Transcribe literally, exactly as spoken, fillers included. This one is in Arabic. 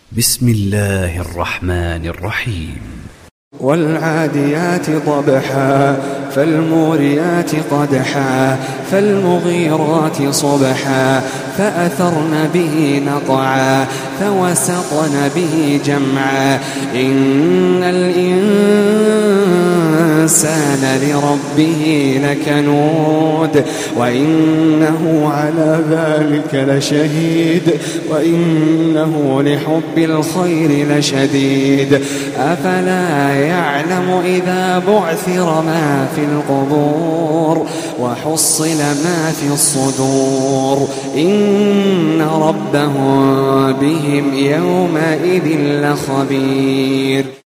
بسم الله الرحمن الرحيم. والعاديات ضبحا فالموريات قدحا فالمغيرات صبحا فأثرن به نقعا فوسطن به جمعا إن الإنسان لربه لكنود وإنه على ذلك لشهيد وإنه لحب الخير لشديد أفلا يعلم إذا بعثر ما في القبور وحصل ما في الصدور إن ربهم بهم يومئذ لخبير.